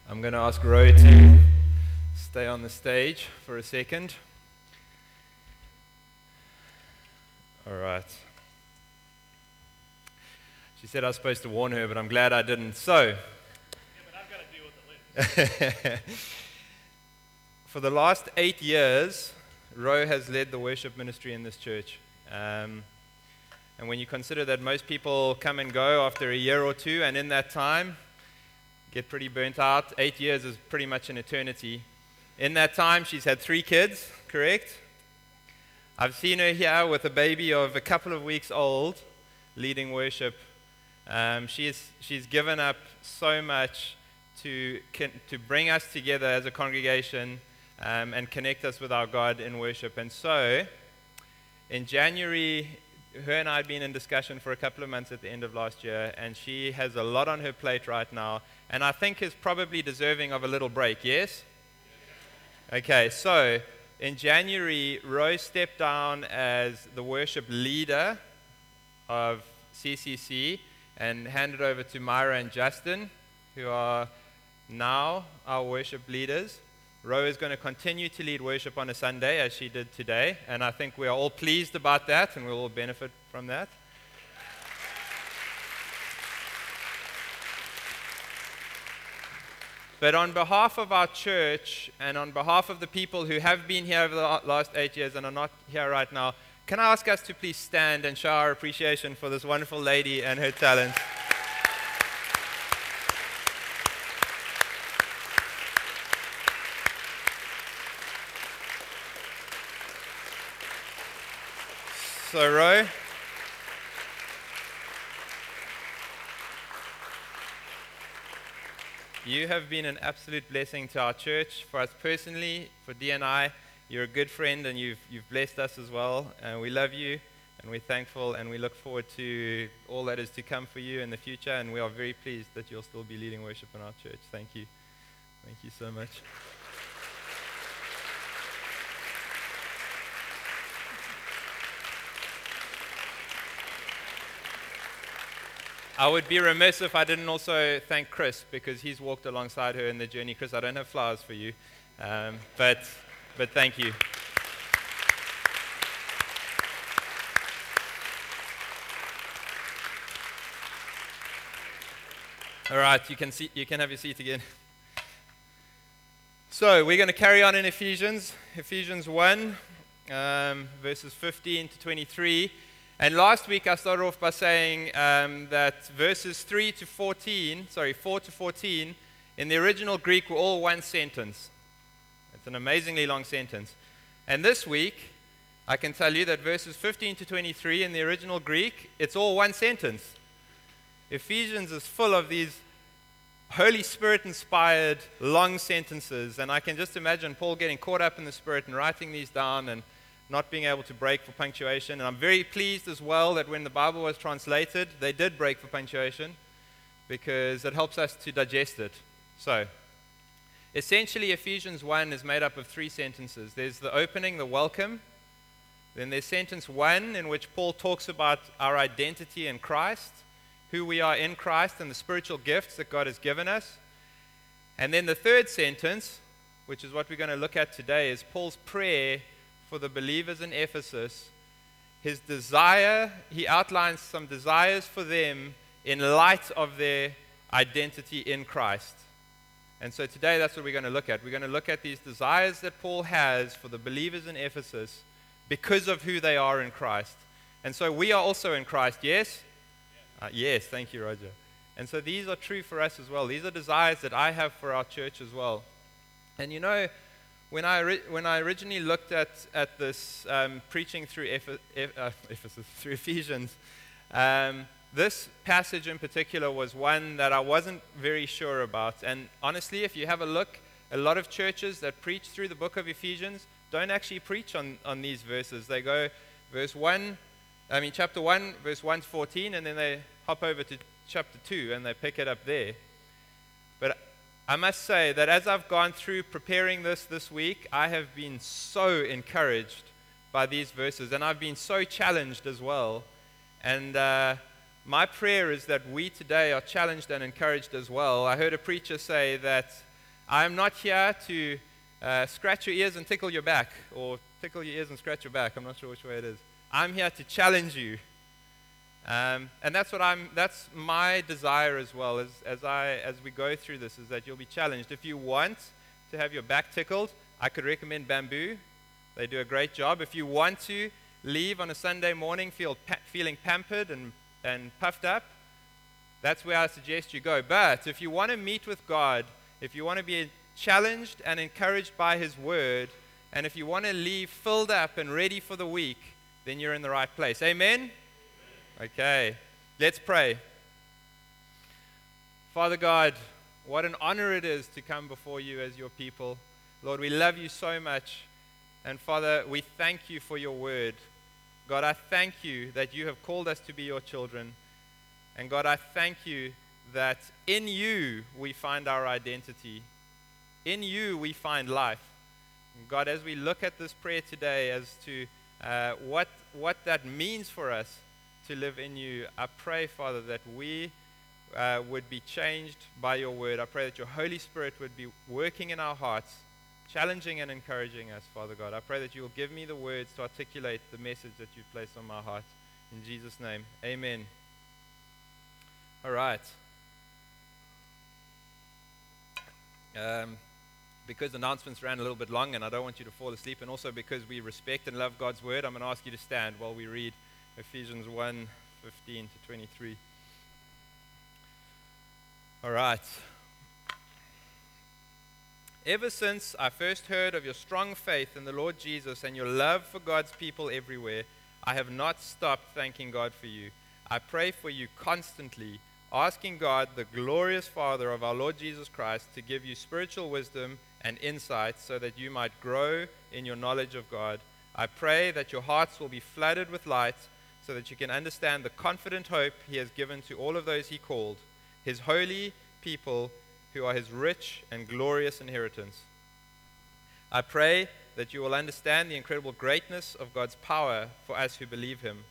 I'm going to ask Ro to stay on the stage for a second. All right. She said I was supposed to warn her, but I'm glad I didn't. So, but I've got to deal with the list. For the last 8 years, Ro has led the worship ministry in this church. And when you consider that most people come and go after a year or two, and in that time, get pretty burnt out, 8 years is pretty much an eternity. In that time, she's had 3 kids, correct? I've seen her here with a baby of a couple of weeks old, leading worship. She's given up so much to bring us together as a congregation and connect us with our God in worship. And so, in January, her and I had been in discussion for a couple of months at the end of last year, and she has a lot on her plate right now, and I think is probably deserving of a little break, yes? Okay, so in January, Rose stepped down as the worship leader of CCC and handed over to Myra and Justin, who are now our worship leaders. Rose is going to continue to lead worship on a Sunday as she did today, and I think we are all pleased about that, and we'll all benefit from that. But on behalf of our church and on behalf of the people who have been here over the last 8 years and are not here right now, can I ask us to please stand and show our appreciation for this wonderful lady and her talent? So, Ro, you have been an absolute blessing to our church, for us personally, for D&I. You're a good friend, and you've blessed us as well. And we love you, and we're thankful, and we look forward to all that is to come for you in the future. And we are very pleased that you'll still be leading worship in our church. Thank you. Thank you so much. I would be remiss if I didn't also thank Chris, because he's walked alongside her in the journey. Chris, I don't have flowers for you, but thank you. All right, you can have your seat again. So we're going to carry on in Ephesians 1, verses 15 to 23. And last week I started off by saying that verses 4 to 14, in the original Greek were all one sentence. It's an amazingly long sentence. And this week, I can tell you that verses 15 to 23 in the original Greek, it's all one sentence. Ephesians is full of these Holy Spirit-inspired long sentences, and I can just imagine Paul getting caught up in the Spirit and writing these down and not being able to break for punctuation. And I'm very pleased as well that when the Bible was translated, they did break for punctuation, because it helps us to digest it. So, essentially, Ephesians 1 is made up of 3 sentences. There's the opening, the welcome. Then there's sentence 1, in which Paul talks about our identity in Christ, who we are in Christ, and the spiritual gifts that God has given us. And then the third sentence, which is what we're going to look at today, is Paul's prayer for the believers in Ephesus. His desire, he outlines some desires for them in light of their identity in Christ. And so today that's what we're going to look at. We're going to look at these desires that Paul has for the believers in Ephesus because of who they are in Christ. And so we are also in Christ, yes? Yes, thank you, Roger. And so these are true for us as well. These are desires that I have for our church as well. And you know, when I originally looked at this preaching through Ephesians, this passage in particular was one that I wasn't very sure about. And honestly, if you have a look, a lot of churches that preach through the book of Ephesians don't actually preach on these verses. They go chapter 1, verse 1 to 14, and then they hop over to chapter 2 and they pick it up there. But I must say that as I've gone through preparing this week, I have been so encouraged by these verses, and I've been so challenged as well. And my prayer is that we today are challenged and encouraged as well. I heard a preacher say that I am not here to scratch your ears and tickle your back, or tickle your ears and scratch your back. I'm not sure which way it is. I'm here to challenge you. And that's my desire as well, as we go through this, is that you'll be challenged. If you want to have your back tickled, I could recommend Bamboo. They do a great job. If you want to leave on a Sunday morning feeling pampered and puffed up, that's where I suggest you go. But if you want to meet with God, if you want to be challenged and encouraged by His Word, and if you want to leave filled up and ready for the week, then you're in the right place. Amen? Okay, let's pray. Father God, what an honor it is to come before you as your people. Lord, we love you so much. And Father, we thank you for your word. God, I thank you that you have called us to be your children. And God, I thank you that in you we find our identity. In you we find life. And God, as we look at this prayer today as to what that means for us to live in you, I pray, Father, that we would be changed by your word. I pray that your Holy Spirit would be working in our hearts, challenging and encouraging us, Father God. I pray that you will give me the words to articulate the message that you've placed on my heart. In Jesus' name, amen. All right. Because announcements ran a little bit long and I don't want you to fall asleep, and also because we respect and love God's word, I'm going to ask you to stand while we read Ephesians 1:15 to 23. All right. Ever since I first heard of your strong faith in the Lord Jesus and your love for God's people everywhere, I have not stopped thanking God for you. I pray for you constantly, asking God, the glorious Father of our Lord Jesus Christ, to give you spiritual wisdom and insight so that you might grow in your knowledge of God. I pray that your hearts will be flooded with light so that you can understand the confident hope He has given to all of those He called, His holy people who are His rich and glorious inheritance. I pray that you will understand the incredible greatness of God's power for us who believe Him.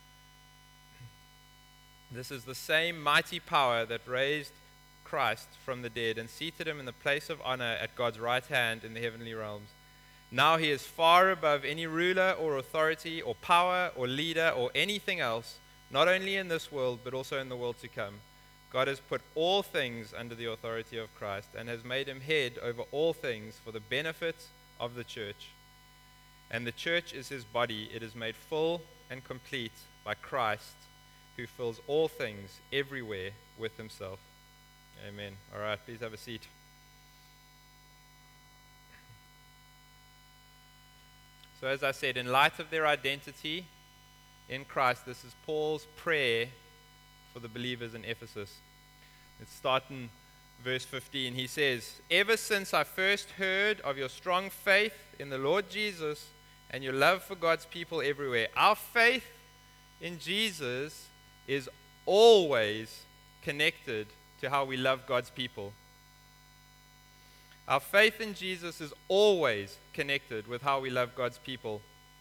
This is the same mighty power that raised Christ from the dead and seated Him in the place of honor at God's right hand in the heavenly realms. Now He is far above any ruler or authority or power or leader or anything else, not only in this world but also in the world to come. God has put all things under the authority of Christ and has made Him head over all things for the benefit of the church. And the church is His body. It is made full and complete by Christ, who fills all things everywhere with Himself. Amen. All right, please have a seat. So as I said, in light of their identity in Christ, this is Paul's prayer for the believers in Ephesus. Let's start in verse 15. He says, "Ever since I first heard of your strong faith in the Lord Jesus and your love for God's people everywhere." Our faith in Jesus is always connected to how we love God's people. Our faith in Jesus is always connected with how we love God's people.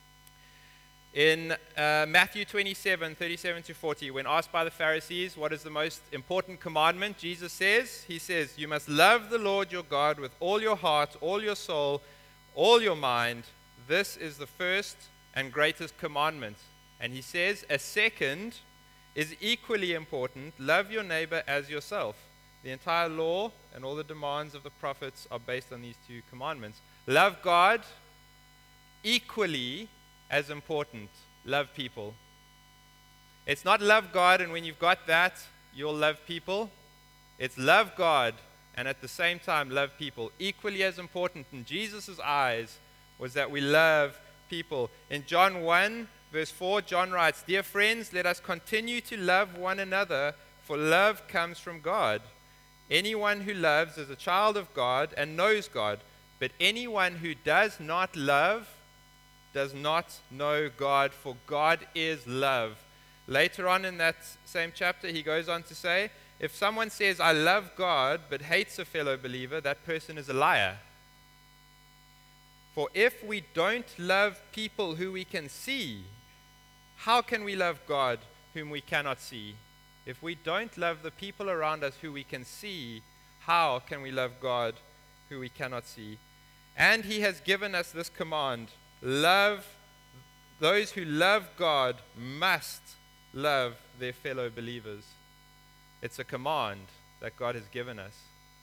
In Matthew 27:37 to 40, when asked by the Pharisees what is the most important commandment, Jesus says, you must love the Lord your God with all your heart, all your soul, all your mind. This is the first and greatest commandment. And he says, a second is equally important: love your neighbor as yourself. The entire law and all the demands of the prophets are based on these two commandments. Love God, equally as important, love people. It's not love God and when you've got that, you'll love people. It's love God and at the same time love people. Equally as important in Jesus' eyes was that we love people. In John 1, verse 4, John writes, "Dear friends, let us continue to love one another, for love comes from God. Anyone who loves is a child of God and knows God, but anyone who does not love does not know God, for God is love." Later on in that same chapter, he goes on to say, if someone says, "I love God," but hates a fellow believer, that person is a liar. For if we don't love people who we can see, how can we love God whom we cannot see? If we don't love the people around us who we can see, how can we love God who we cannot see. And he has given us this command: love, those who love God must love their fellow believers. It's a command that God has given us.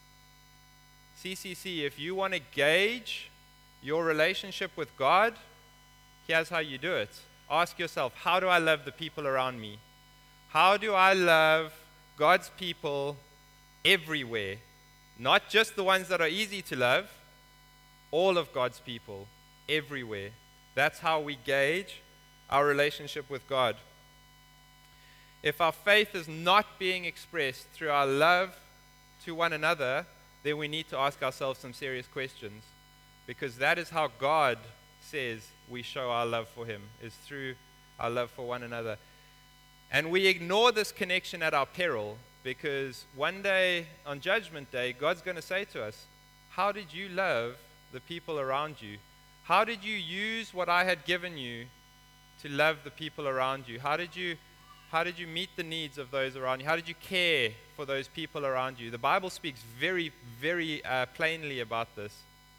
CCC, if you want to gauge your relationship with God, here's how you do it. Ask yourself, how do I love the people around me? How do I love God's people everywhere? Not just the ones that are easy to love, all of God's people, everywhere. That's how we gauge our relationship with God. If our faith is not being expressed through our love to one another, then we need to ask ourselves some serious questions, because that is how God says we show our love for him, is through our love for one another. And we ignore this connection at our peril, because one day, on Judgment Day, God's going to say to us, how did you love the people around you? How did you use what I had given you to love the people around you? How did you meet the needs of those around you? How did you care for those people around you? The Bible speaks very, very plainly about this.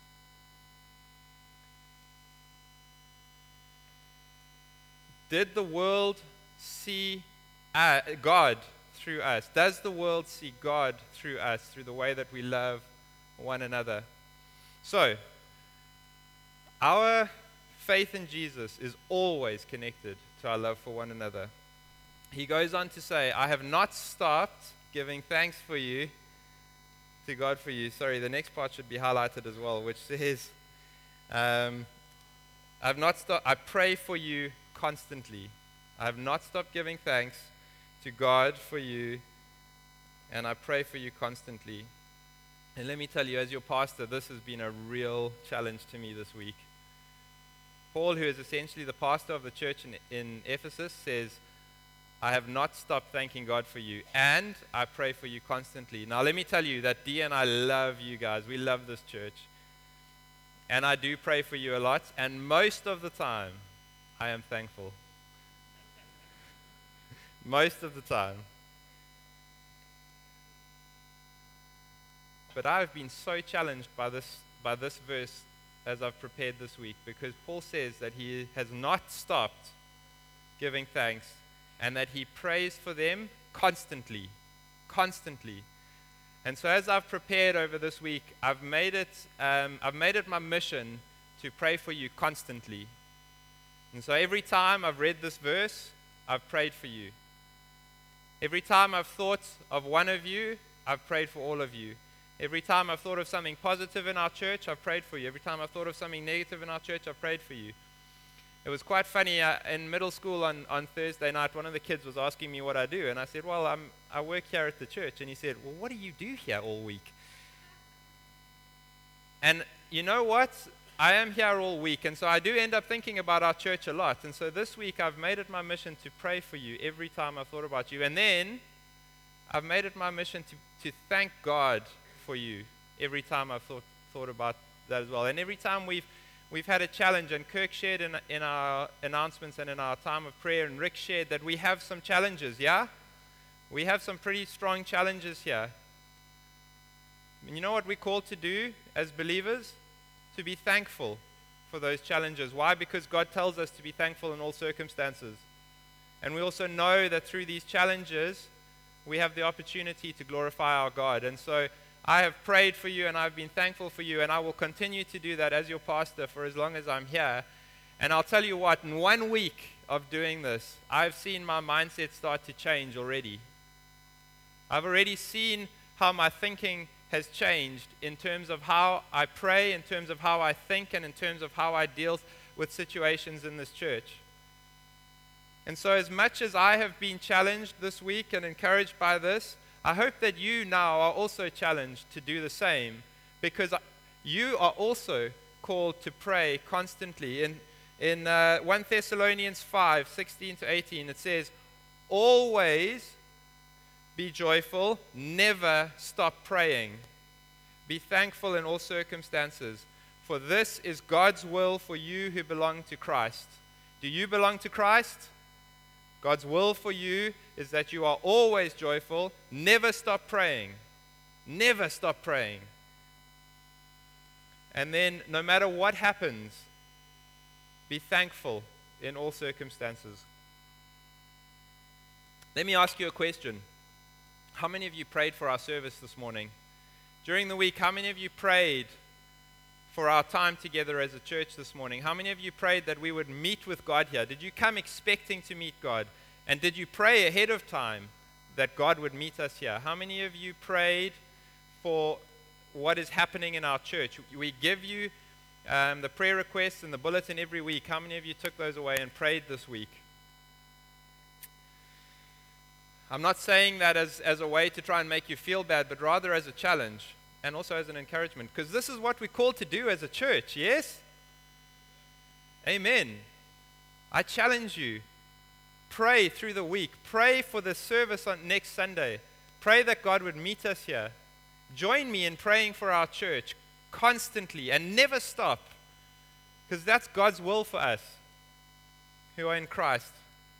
Did the world see God through us? Does the world see God through us, through the way that we love one another? So, our faith in Jesus is always connected to our love for one another. He goes on to say, I have not stopped giving thanks for you, to God for you. Sorry, the next part should be highlighted as well, which says, I pray for you constantly. I have not stopped giving thanks to God for you, and I pray for you constantly. And let me tell you, as your pastor, this has been a real challenge to me this week. Paul, who is essentially the pastor of the church in Ephesus, says, I have not stopped thanking God for you, and I pray for you constantly. Now, let me tell you that Dee and I love you guys. We love this church. And I do pray for you a lot, and most of the time, I am thankful. Most of the time. But I've been so challenged by this verse as I've prepared this week, because Paul says that he has not stopped giving thanks, and that he prays for them constantly. Constantly. And so as I've prepared over this week, I've made it my mission to pray for you constantly. And so every time I've read this verse, I've prayed for you. Every time I've thought of one of you, I've prayed for all of you. Every time I've thought of something positive in our church, I've prayed for you. Every time I've thought of something negative in our church, I've prayed for you. It was quite funny, in middle school on Thursday night, one of the kids was asking me what I do, and I said, well, I work here at the church. And he said, well, what do you do here all week? And you know what? I am here all week, and so I do end up thinking about our church a lot. And so this week I've made it my mission to pray for you every time I've thought about you. And then I've made it my mission to thank God for you every time I've thought about that as well. And every time we've had a challenge, and Kirk shared in our announcements and in our time of prayer, and Rick shared that we have some challenges, yeah? We have some pretty strong challenges here. And you know what we're called to do as believers? To be thankful for those challenges. Why? Because God tells us to be thankful in all circumstances. And we also know that through these challenges, we have the opportunity to glorify our God. And so I have prayed for you, and I've been thankful for you, and I will continue to do that as your pastor for as long as I'm here. And I'll tell you what, in 1 week of doing this, I've seen my mindset start to change already. I've already seen how my thinking has changed in terms of how I pray, in terms of how I think, and in terms of how I deal with situations in this church. And so as much as I have been challenged this week and encouraged by this, I hope that you now are also challenged to do the same, because you are also called to pray constantly. In 1 Thessalonians 5:16-18, it says, always be joyful, never stop praying. Be thankful in all circumstances, for this is God's will for you who belong to Christ. Do you belong to Christ? God's will for you is that you are always joyful, never stop praying. Never stop praying. And then, no matter what happens, be thankful in all circumstances. Let me ask you a question. How many of you prayed for our service this morning? During the week, how many of you prayed for our time together as a church this morning? How many of you prayed that we would meet with God here? Did you come expecting to meet God? And did you pray ahead of time that God would meet us here? How many of you prayed for what is happening in our church? We give you the prayer requests and the bulletin every week. How many of you took those away and prayed this week? I'm not saying that as a way to try and make you feel bad, but rather as a challenge and also as an encouragement, because this is what we're called to do as a church, yes? Amen. I challenge you. Pray through the week. Pray for the service on next Sunday. Pray that God would meet us here. Join me in praying for our church constantly and never stop, because that's God's will for us who are in Christ.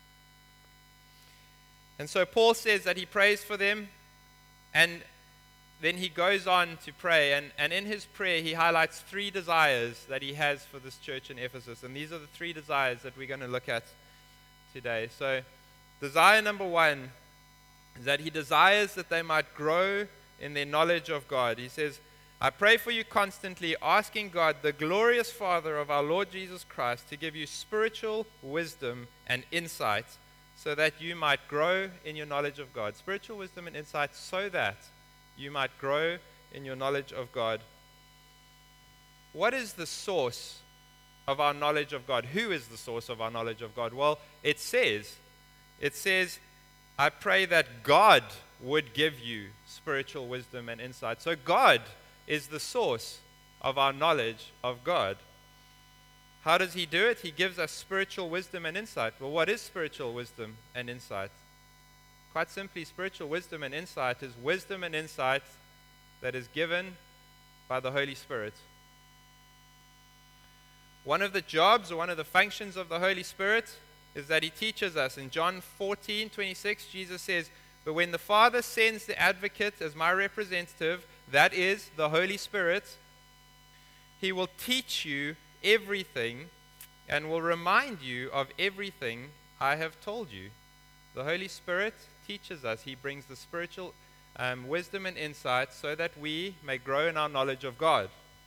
And so Paul says that he prays for them, and then he goes on to pray. And in his prayer, he highlights 3 desires that he has for this church in Ephesus. And these are the 3 desires that we're going to look at today. So desire number 1 is that he desires that they might grow in their knowledge of God. He says, I pray for you constantly, asking God, the glorious Father of our Lord Jesus Christ, to give you spiritual wisdom and insight, so that you might grow in your knowledge of God. Spiritual wisdom and insight so that you might grow in your knowledge of God. What is the source of our knowledge of God? Who is the source of our knowledge of God? Well, it says, I pray that God would give you spiritual wisdom and insight. So God is the source of our knowledge of God. How does he do it? He gives us spiritual wisdom and insight. Well, what is spiritual wisdom and insight? Quite simply, spiritual wisdom and insight is wisdom and insight that is given by the Holy Spirit. One of the jobs or one of the functions of the Holy Spirit is that he teaches us. In John 14:26, Jesus says, but when the Father sends the advocate as my representative, that is the Holy Spirit, he will teach you everything and will remind you of everything I have told you. The Holy Spirit teaches us. He brings the spiritual wisdom and insight so that we may grow in our knowledge of God.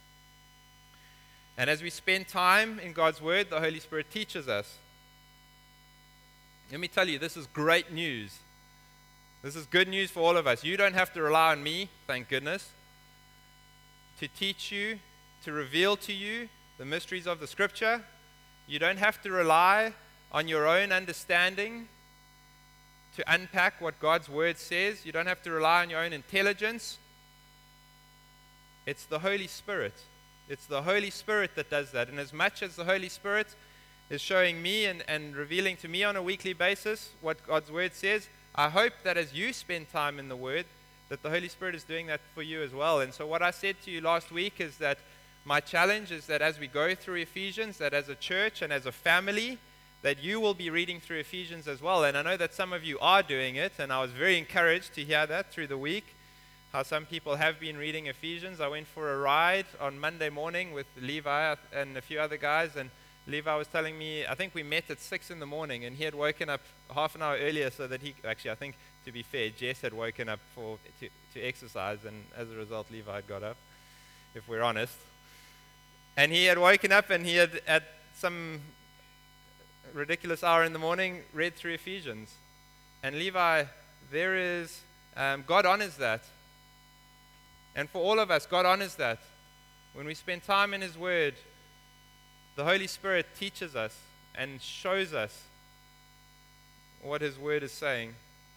And as we spend time in God's Word, the Holy Spirit teaches us. Let me tell you, this is great news. This is good news for all of us. You don't have to rely on me, thank goodness, to teach you, to reveal to you the mysteries of the Scripture. You don't have to rely on your own understanding to unpack what God's Word says. You don't have to rely on your own intelligence. It's the Holy Spirit. It's the Holy Spirit that does that. And as much as the Holy Spirit is showing me and revealing to me on a weekly basis what God's Word says, I hope that as you spend time in the Word, that the Holy Spirit is doing that for you as well. And so what I said to you last week is that my challenge is that as we go through Ephesians, that as a church and as a family, that you will be reading through Ephesians as well. And I know that some of you are doing it, and I was very encouraged to hear that through the week, how some people have been reading Ephesians. I went for a ride on Monday morning with Levi and a few other guys, and Levi was telling me, I think we met at 6 in the morning, and he had woken up half an hour earlier so that actually I think, to be fair, Jess had woken up to exercise, and as a result Levi had got up, if we're honest. And he had woken up and he had, at some ridiculous hour in the morning, read through Ephesians. And Levi, there is, God honors that. And for all of us, God honors that. When we spend time in His Word, the Holy Spirit teaches us and shows us what His Word is saying.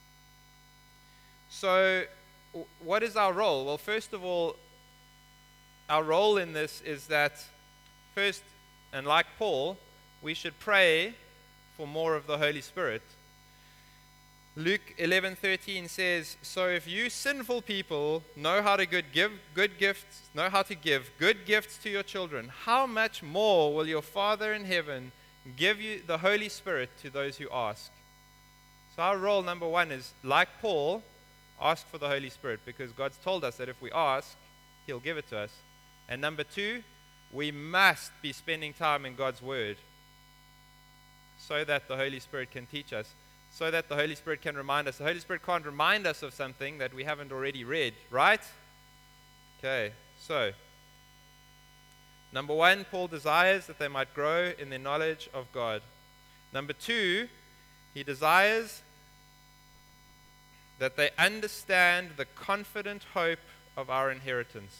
So, what is our role? Well, first of all, our role in this is that, first, and like Paul, we should pray for more of the Holy Spirit. Luke 11:13 says, "So if you sinful people know how to give good gifts to your children, how much more will your Father in heaven give you the Holy Spirit to those who ask?" So our role, number one, is, like Paul, ask for the Holy Spirit, because God's told us that if we ask, He'll give it to us. And number two, we must be spending time in God's Word so that the Holy Spirit can teach us, so that the Holy Spirit can remind us. The Holy Spirit can't remind us of something that we haven't already read, right? Okay, so number one, Paul desires that they might grow in their knowledge of God. Number two, he desires that they understand the confident hope of our inheritance.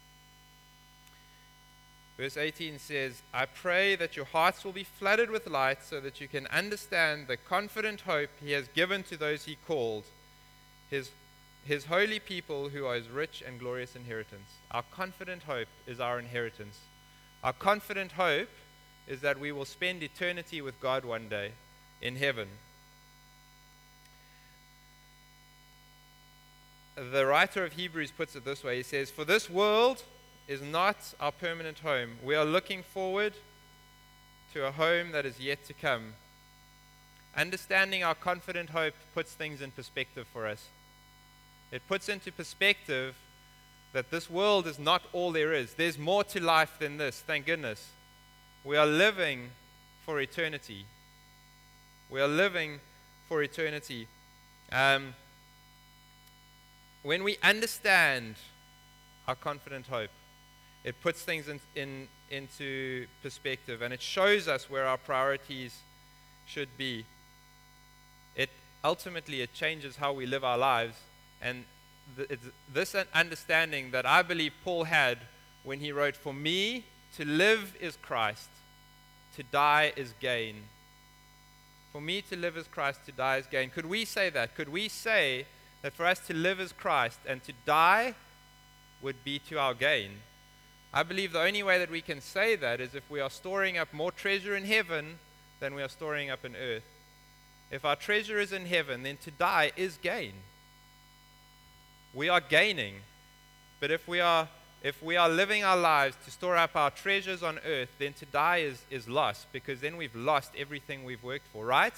Verse 18 says, I pray that your hearts will be flooded with light so that you can understand the confident hope he has given to those he called, his holy people who are his rich and glorious inheritance. Our confident hope is our inheritance. Our confident hope is that we will spend eternity with God one day in heaven. The writer of Hebrews puts it this way. He says, for this world is not our permanent home. We are looking forward to a home that is yet to come. Understanding our confident hope puts things in perspective for us. It puts into perspective that this world is not all there is. There's more to life than this, thank goodness. We are living for eternity. We are living for eternity. When we understand our confident hope, it puts things into perspective, and it shows us where our priorities should be. Ultimately, it changes how we live our lives, and it's this understanding that I believe Paul had when he wrote, for me, to live is Christ, to die is gain. For me to live is Christ, to die is gain. Could we say that? Could we say that for us to live is Christ and to die would be to our gain? I believe the only way that we can say that is if we are storing up more treasure in heaven than we are storing up in earth. If our treasure is in heaven, then to die is gain. We are gaining. But if we are living our lives to store up our treasures on earth, then to die is loss, because then we've lost everything we've worked for, right?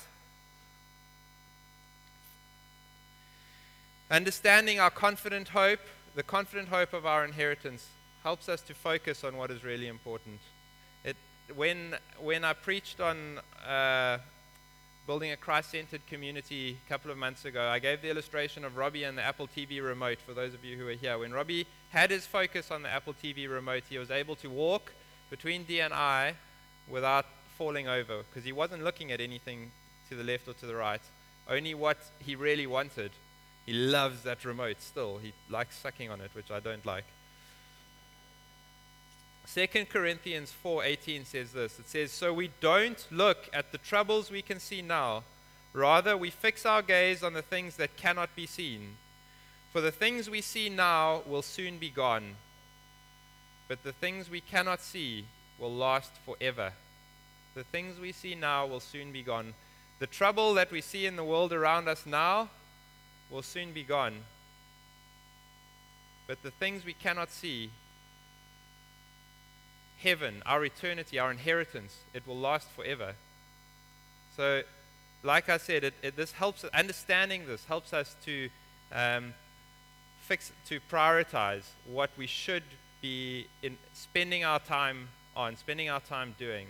Understanding our confident hope, the confident hope of our inheritance, helps us to focus on what is really important. When I preached on building a Christ-centered community a couple of months ago, I gave the illustration of Robbie and the Apple TV remote for those of you who are here. When Robbie had his focus on the Apple TV remote, he was able to walk between D and I without falling over, because he wasn't looking at anything to the left or to the right, only what he really wanted. He loves that remote still. He likes sucking on it, which I don't like. 2 Corinthians 4:18 says this. It says, so we don't look at the troubles we can see now. Rather, we fix our gaze on the things that cannot be seen. For the things we see now will soon be gone. But the things we cannot see will last forever. The things we see now will soon be gone. The trouble that we see in the world around us now will soon be gone. But the things we cannot see, heaven, our eternity, our inheritance, it will last forever. So, like I said, this helps. Understanding this helps us to prioritize what we should be spending our time doing.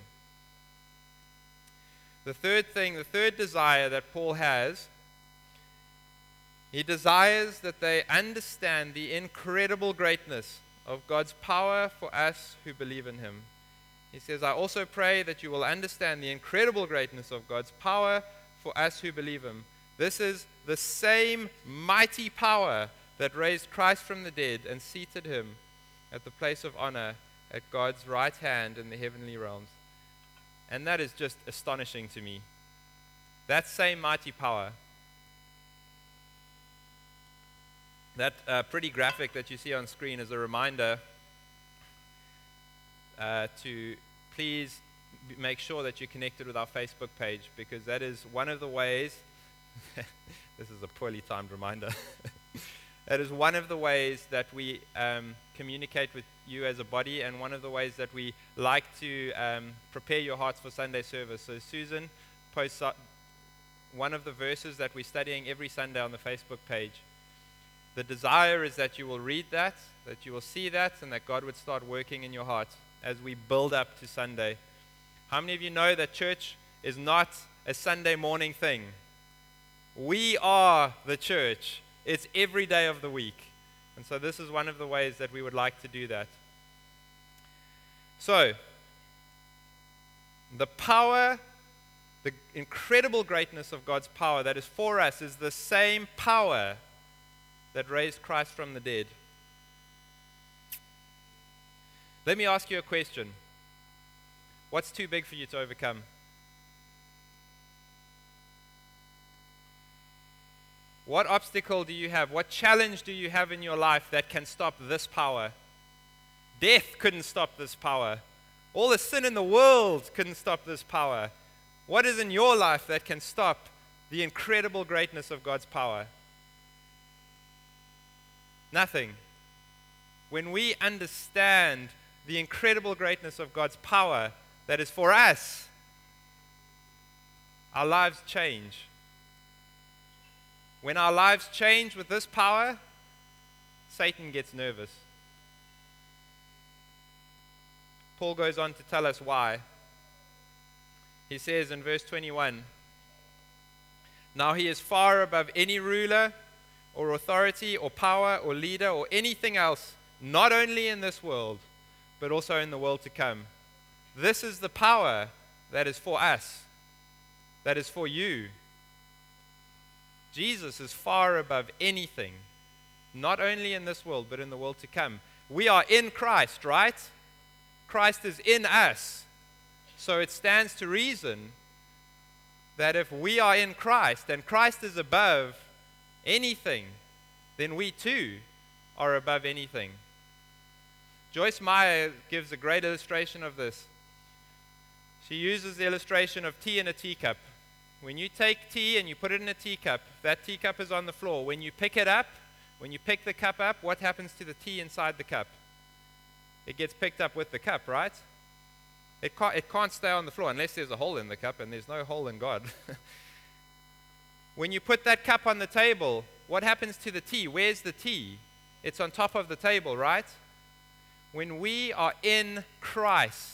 The third desire that Paul has, he desires that they understand the incredible greatness of God's power for us who believe in him. He says, I also pray that you will understand the incredible greatness of God's power for us who believe him. This is the same mighty power that raised Christ from the dead and seated him at the place of honor at God's right hand in the heavenly realms. And that is just astonishing to me. That same mighty power. That pretty graphic that you see on screen is a reminder to please make sure that you're connected with our Facebook page, because that is one of the ways this is a poorly timed reminder. That is one of the ways that we communicate with you as a body, and one of the ways that we like to prepare your hearts for Sunday service. So Susan posts one of the verses that we're studying every Sunday on the Facebook page. The desire is that you will read that you will see that, and that God would start working in your heart. as we build up to Sunday. How many of you know that church is not a Sunday morning thing? We are the church. It's every day of the week. And so this is one of the ways that we would like to do that. So, the power, the incredible greatness of God's power that is for us is the same power that raised Christ from the dead. Let me ask you a question. What's too big for you to overcome? What obstacle do you have? What challenge do you have in your life that can stop this power? Death couldn't stop this power. All the sin in the world couldn't stop this power. What is in your life that can stop the incredible greatness of God's power? Nothing. When we understand the incredible greatness of God's power that is for us, our lives change. When our lives change with this power, Satan gets nervous. Paul goes on to tell us why. He says in verse 21, "Now he is far above any ruler or authority or power or leader or anything else, not only in this world, but also in the world to come." This is the power that is for us, that is for you. Jesus is far above anything, not only in this world, but in the world to come. We are in Christ, right? Christ is in us. So it stands to reason that if we are in Christ and Christ is above anything, then we too are above anything. Joyce Meyer gives a great illustration of this. She uses the illustration of tea in a teacup. When you take tea and you put it in a teacup, that teacup is on the floor. When you pick it up, when you pick the cup up, what happens to the tea inside the cup? It gets picked up with the cup, right? It can't stay on the floor unless there's a hole in the cup, and there's no hole in God. When you put that cup on the table, what happens to the tea? Where's the tea? It's on top of the table, right? When we are in Christ,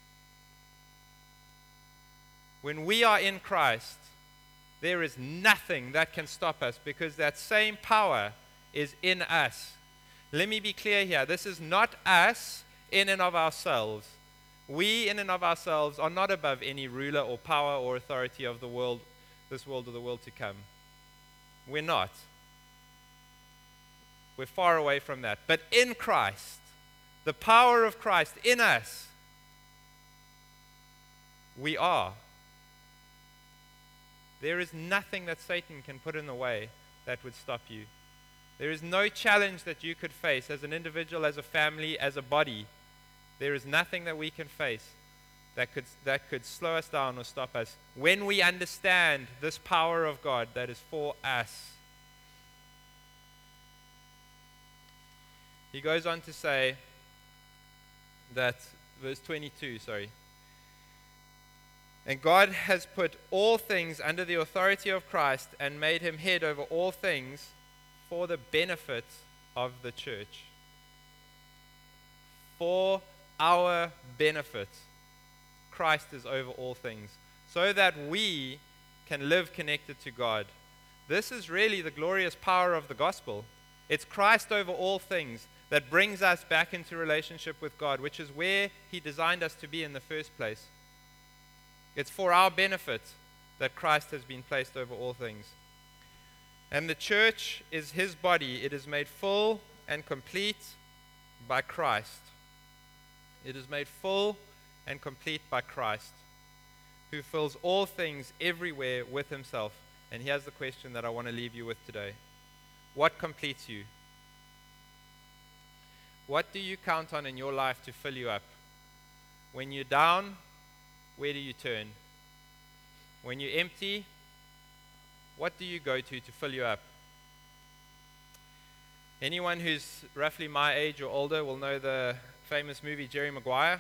there is nothing that can stop us because that same power is in us. Let me be clear here. This is not us in and of ourselves. We in and of ourselves are not above any ruler or power or authority of the world, this world or the world to come. We're not. We're far away from that. But in Christ, the power of Christ in us, we are. There is nothing that Satan can put in the way that would stop you. There is no challenge that you could face as an individual, as a family, as a body. There is nothing that we can face that could slow us down or stop us when we understand this power of God that is for us. He goes on to say that, verse 22, "And God has put all things under the authority of Christ and made him head over all things for the benefit of the church." For our benefit, Christ is over all things, so that we can live connected to God. This is really the glorious power of the gospel. It's Christ over all things that brings us back into relationship with God, which is where he designed us to be in the first place. It's for our benefit that Christ has been placed over all things. And the church is his body. It is made full and complete by Christ. It is made full and complete by Christ, who fills all things everywhere with himself. And here's the question that I want to leave you with today. What completes you? What do you count on in your life to fill you up? When you're down, where do you turn? When you're empty, what do you go to fill you up? Anyone who's roughly my age or older will know the famous movie Jerry Maguire.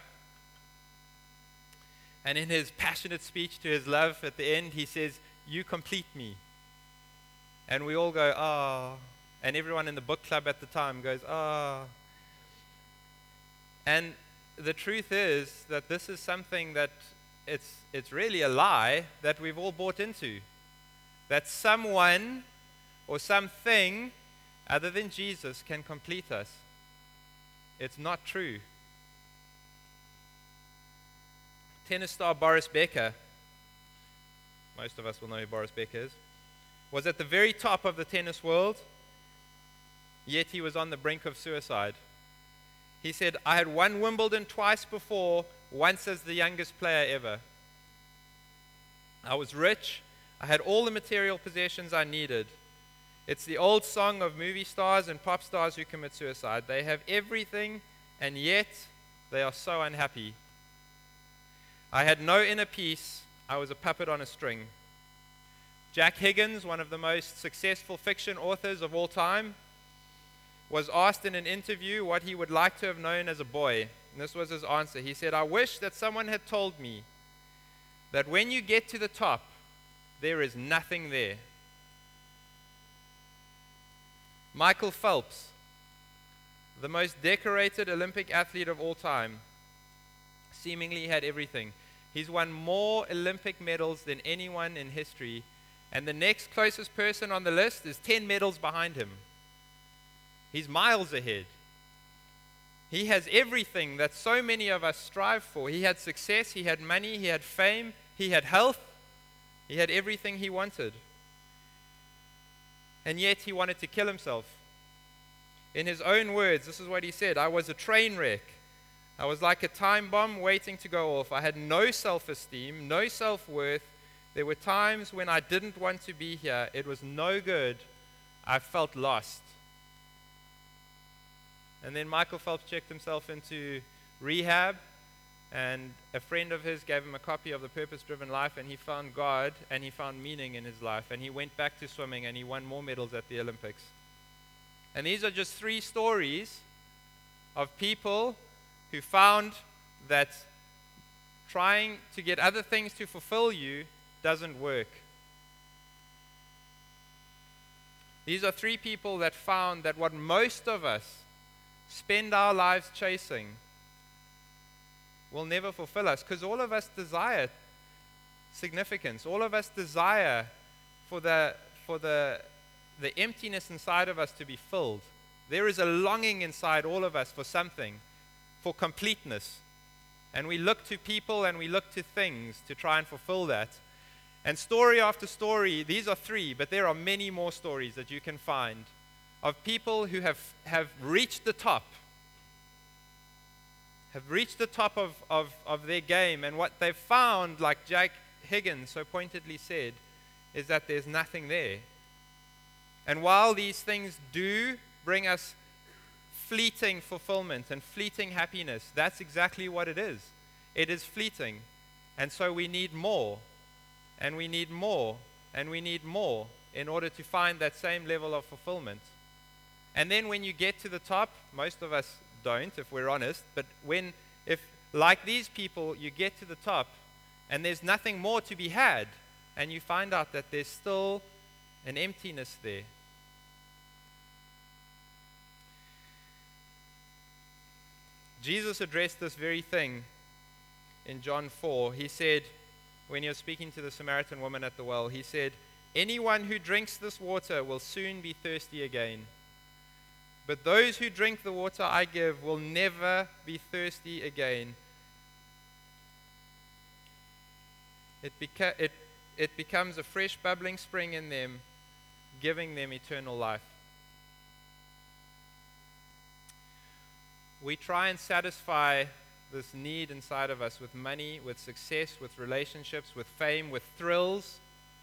And in his passionate speech to his love at the end, he says, "You complete me." And we all go, "Ah." And everyone in the book club at the time goes, "Ah." And the truth is that this is something that it's really a lie that we've all bought into. That someone or something other than Jesus can complete us. It's not true. Tennis star Boris Becker, most of us will know who Boris Becker is, was at the very top of the tennis world, yet he was on the brink of suicide. He said, I had won Wimbledon twice before, once as the youngest player ever. I was rich. I had all the material possessions I needed. It's the old song of movie stars and pop stars who commit suicide. They have everything, and yet they are so unhappy. I had no inner peace. I was a puppet on a string. Jack Higgins, one of the most successful fiction authors of all time, was asked in an interview what he would like to have known as a boy. And this was his answer. He said, I wish that someone had told me that when you get to the top, there is nothing there. Michael Phelps, the most decorated Olympic athlete of all time, seemingly had everything. He's won more Olympic medals than anyone in history, and the next closest person on the list is 10 medals behind him. He's miles ahead. He has everything that so many of us strive for. He had success, he had money, he had fame, he had health, he had everything he wanted. And yet he wanted to kill himself. In his own words, this is what he said, I was a train wreck. I was like a time bomb waiting to go off. I had no self-esteem, no self-worth. There were times when I didn't want to be here. It was no good. I felt lost. And then Michael Phelps checked himself into rehab, and a friend of his gave him a copy of The Purpose-Driven Life, and he found God, and he found meaning in his life, and he went back to swimming, and he won more medals at the Olympics. And these are just 3 stories of people who found that trying to get other things to fulfill you doesn't work. These are 3 people that found that what most of us spend our lives chasing will never fulfill us, because all of us desire significance. All of us desire for the emptiness inside of us to be filled. There is a longing inside all of us for something, for completeness. And we look to people and we look to things to try and fulfill that. And story after story, these are 3, but there are many more stories that you can find of people who have reached the top, of their game. And what they've found, like Jack Higgins so pointedly said, is that there's nothing there. And while these things do bring us fleeting fulfillment and fleeting happiness, that's exactly what it is. It is fleeting. And so we need more, and we need more, and we need more in order to find that same level of fulfillment. And then when you get to the top, most of us don't, if we're honest, but if like these people, you get to the top and there's nothing more to be had, and you find out that there's still an emptiness there. Jesus addressed this very thing in John 4. He said, when he was speaking to the Samaritan woman at the well, he said, anyone who drinks this water will soon be thirsty again. But those who drink the water I give will never be thirsty again. It becomes a fresh bubbling spring in them, giving them eternal life. We try and satisfy this need inside of us with money, with success, with relationships, with fame, with thrills.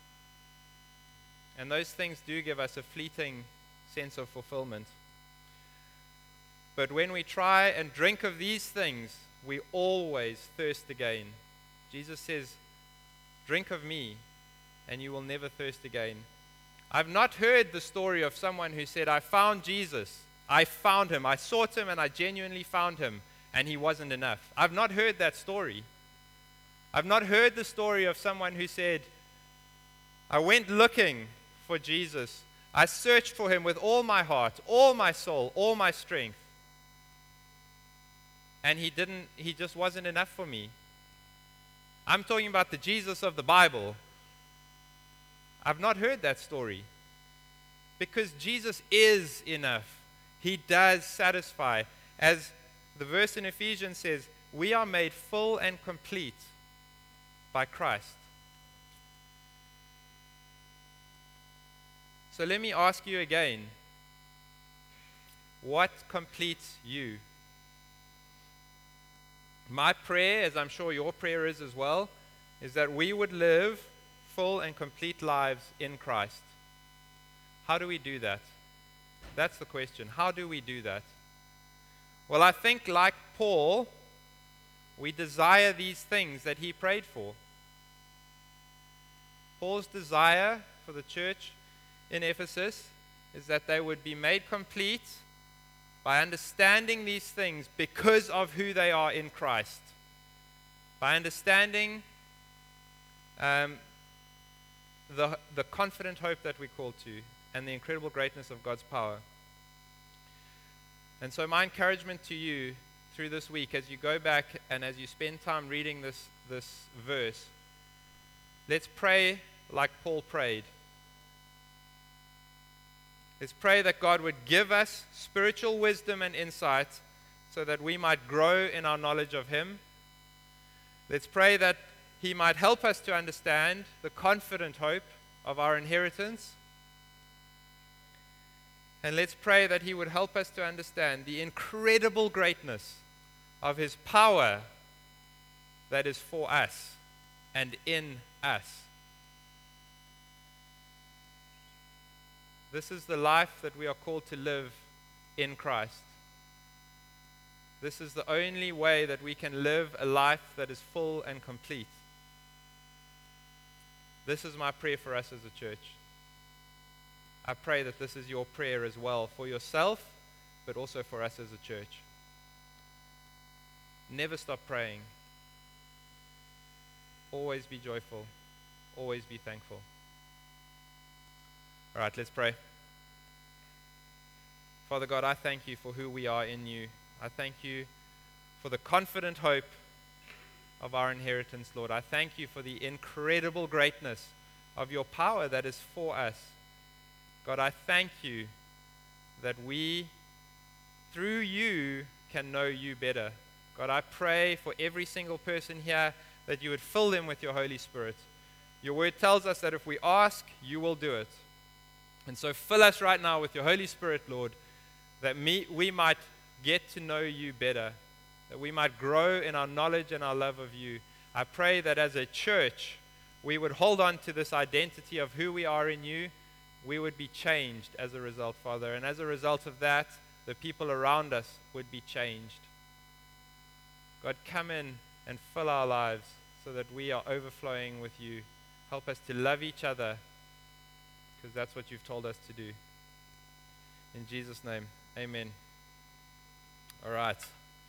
And those things do give us a fleeting sense of fulfillment. But when we try and drink of these things, we always thirst again. Jesus says, drink of me, and you will never thirst again. I've not heard the story of someone who said, I found Jesus. I found him. I sought him, and I genuinely found him, and he wasn't enough. I've not heard that story. I've not heard the story of someone who said, I went looking for Jesus. I searched for him with all my heart, all my soul, all my strength. and he just wasn't enough for me. I'm talking about the Jesus of the Bible. I've not heard that story. Because Jesus is enough. He does satisfy. As the verse in Ephesians says, we are made full and complete by Christ. So let me ask you again, what completes you? My prayer, as I'm sure your prayer is as well, is that we would live full and complete lives in Christ. How do we do that? That's the question. How do we do that? Well, I think like Paul, we desire these things that he prayed for. Paul's desire for the church in Ephesus is that they would be made complete by understanding these things because of who they are in Christ. By understanding the confident hope that we're called to and the incredible greatness of God's power. And so my encouragement to you through this week, as you go back and as you spend time reading this verse, let's pray like Paul prayed. Let's pray that God would give us spiritual wisdom and insight so that we might grow in our knowledge of Him. Let's pray that He might help us to understand the confident hope of our inheritance. And let's pray that He would help us to understand the incredible greatness of His power that is for us and in us. This is the life that we are called to live in Christ. This is the only way that we can live a life that is full and complete. This is my prayer for us as a church. I pray that this is your prayer as well, for yourself, but also for us as a church. Never stop praying. Always be joyful. Always be thankful. All right, let's pray. Father God, I thank you for who we are in you. I thank you for the confident hope of our inheritance, Lord. I thank you for the incredible greatness of your power that is for us. God, I thank you that we, through you, can know you better. God, I pray for every single person here that you would fill them with your Holy Spirit. Your word tells us that if we ask, you will do it. And so fill us right now with your Holy Spirit, Lord, that we might get to know you better, that we might grow in our knowledge and our love of you. I pray that as a church, we would hold on to this identity of who we are in you. We would be changed as a result, Father. And as a result of that, the people around us would be changed. God, come in and fill our lives so that we are overflowing with you. Help us to love each other, because that's what you've told us to do. In Jesus' name, amen. All right.